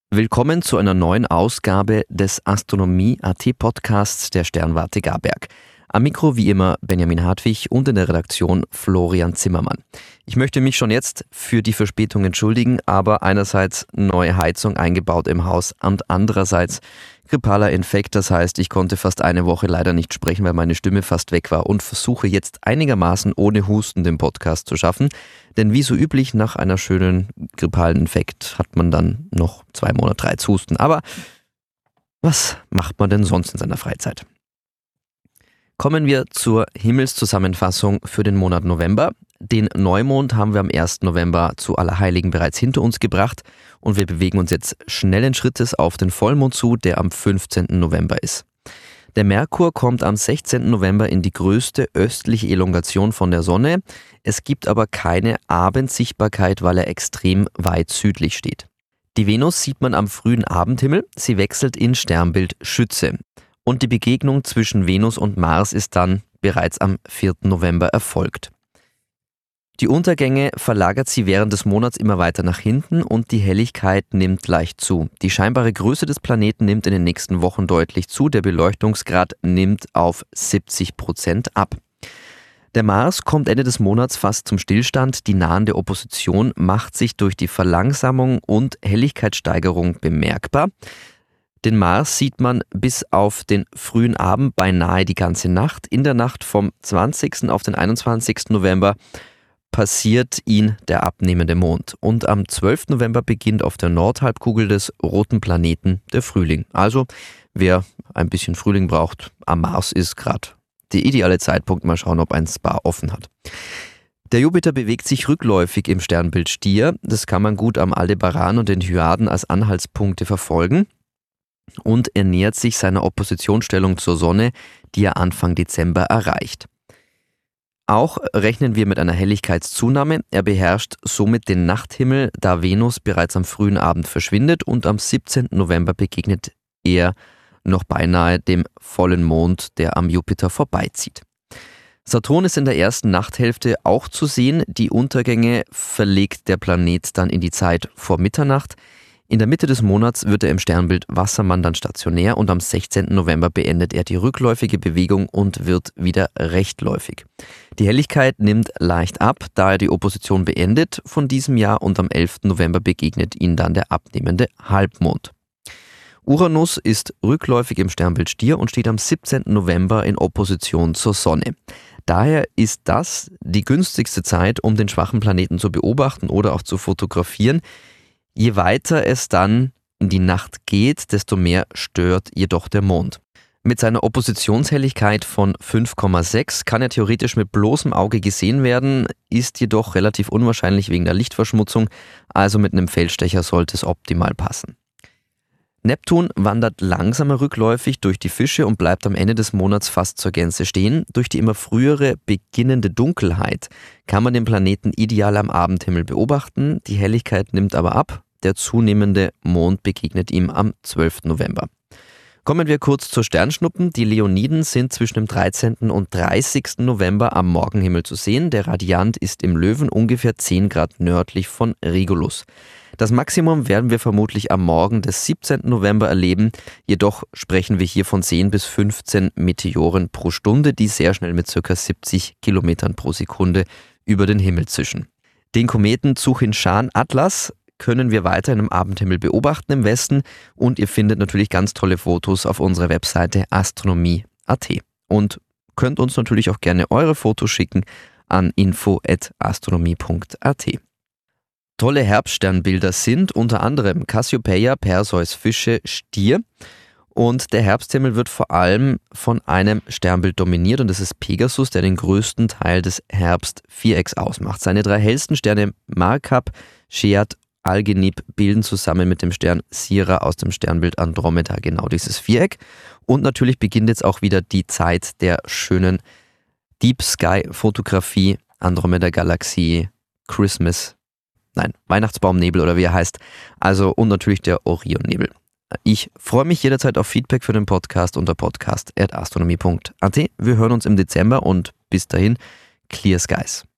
Willkommen zu einer neuen Ausgabe des Astronomie.at Podcasts der Sternwarte Garberg. Am Mikro wie immer Benjamin Hartwig und in der Redaktion Florian Zimmermann. Ich möchte mich schon jetzt für die Verspätung entschuldigen, aber einerseits neue Heizung eingebaut im Haus und andererseits grippaler Infekt. Das heißt, ich konnte fast eine Woche leider nicht sprechen, weil meine Stimme fast weg war und versuche jetzt einigermaßen ohne Husten den Podcast zu schaffen. Denn wie so üblich, nach einer schönen grippalen Infekt hat man dann noch 2 Monate Zeit zu husten. Aber was macht man denn sonst in seiner Freizeit? Kommen wir zur Himmelszusammenfassung für den Monat November. Den Neumond haben wir am 1. November zu Allerheiligen bereits hinter uns gebracht und wir bewegen uns jetzt schnellen Schrittes auf den Vollmond zu, der am 15. November ist. Der Merkur kommt am 16. November in die größte östliche Elongation von der Sonne. Es gibt aber keine Abendsichtbarkeit, weil er extrem weit südlich steht. Die Venus sieht man am frühen Abendhimmel. Sie wechselt in Sternbild Schütze. Und die Begegnung zwischen Venus und Mars ist dann bereits am 4. November erfolgt. Die Untergänge verlagert sie während des Monats immer weiter nach hinten und die Helligkeit nimmt leicht zu. Die scheinbare Größe des Planeten nimmt in den nächsten Wochen deutlich zu. Der Beleuchtungsgrad nimmt auf 70% ab. Der Mars kommt Ende des Monats fast zum Stillstand. Die nahende Opposition macht sich durch die Verlangsamung und Helligkeitssteigerung bemerkbar. Den Mars sieht man bis auf den frühen Abend beinahe die ganze Nacht. In der Nacht vom 20. auf den 21. November passiert ihn der abnehmende Mond. Und am 12. November beginnt auf der Nordhalbkugel des roten Planeten der Frühling. Also wer ein bisschen Frühling braucht, am Mars ist gerade der ideale Zeitpunkt. Mal schauen, ob ein Spa offen hat. Der Jupiter bewegt sich rückläufig im Sternbild Stier. Das kann man gut am Aldebaran und den Hyaden als Anhaltspunkte verfolgen. Und er nähert sich seiner Oppositionsstellung zur Sonne, die er Anfang Dezember erreicht. Auch rechnen wir mit einer Helligkeitszunahme. Er beherrscht somit den Nachthimmel, da Venus bereits am frühen Abend verschwindet und am 17. November begegnet er noch beinahe dem vollen Mond, der am Jupiter vorbeizieht. Saturn ist in der ersten Nachthälfte auch zu sehen. Die Untergänge verlegt der Planet dann in die Zeit vor Mitternacht. In der Mitte des Monats wird er im Sternbild Wassermann dann stationär und am 16. November beendet er die rückläufige Bewegung und wird wieder rechtläufig. Die Helligkeit nimmt leicht ab, da er die Opposition beendet von diesem Jahr und am 11. November begegnet ihn dann der abnehmende Halbmond. Uranus ist rückläufig im Sternbild Stier und steht am 17. November in Opposition zur Sonne. Daher ist das die günstigste Zeit, um den schwachen Planeten zu beobachten oder auch zu fotografieren. Je weiter es dann in die Nacht geht, desto mehr stört jedoch der Mond. Mit seiner Oppositionshelligkeit von 5,6 kann er theoretisch mit bloßem Auge gesehen werden, ist jedoch relativ unwahrscheinlich wegen der Lichtverschmutzung, also mit einem Feldstecher sollte es optimal passen. Neptun wandert langsamer rückläufig durch die Fische und bleibt am Ende des Monats fast zur Gänze stehen. Durch die immer frühere beginnende Dunkelheit kann man den Planeten ideal am Abendhimmel beobachten. Die Helligkeit nimmt aber ab. Der zunehmende Mond begegnet ihm am 12. November. Kommen wir kurz zur Sternschnuppen. Die Leoniden sind zwischen dem 13. und 30. November am Morgenhimmel zu sehen. Der Radiant ist im Löwen ungefähr 10 Grad nördlich von Regulus. Das Maximum werden wir vermutlich am Morgen des 17. November erleben, jedoch sprechen wir hier von 10 bis 15 Meteoren pro Stunde, die sehr schnell mit ca. 70 Kilometern pro Sekunde über den Himmel zischen. Den Kometen Tsuchinshan-Atlas können wir weiterhin im Abendhimmel beobachten im Westen und ihr findet natürlich ganz tolle Fotos auf unserer Webseite astronomie.at und könnt uns natürlich auch gerne eure Fotos schicken an info@astronomie.at. Tolle Herbststernbilder sind unter anderem Cassiopeia, Perseus, Fische, Stier und der Herbsthimmel wird vor allem von einem Sternbild dominiert und das ist Pegasus, der den größten Teil des Herbstvierecks ausmacht. Seine 3 hellsten Sterne Markab, Sheat, Algenib bilden zusammen mit dem Stern Sira aus dem Sternbild Andromeda genau dieses Viereck und natürlich beginnt jetzt auch wieder die Zeit der schönen Deep Sky Fotografie, Andromeda-Galaxie, Weihnachtsbaumnebel oder wie er heißt, also und natürlich der Orionnebel. Ich freue mich jederzeit auf Feedback für den Podcast unter podcast@astronomie.at. Wir hören uns im Dezember und bis dahin, Clear Skies.